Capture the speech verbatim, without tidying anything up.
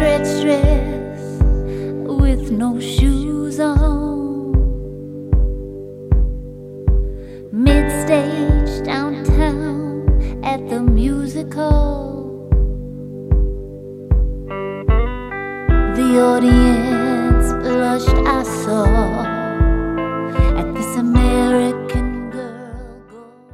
stretch dress with no shoes on, mid-stage downtown at the music hall. The audience blushed, I saw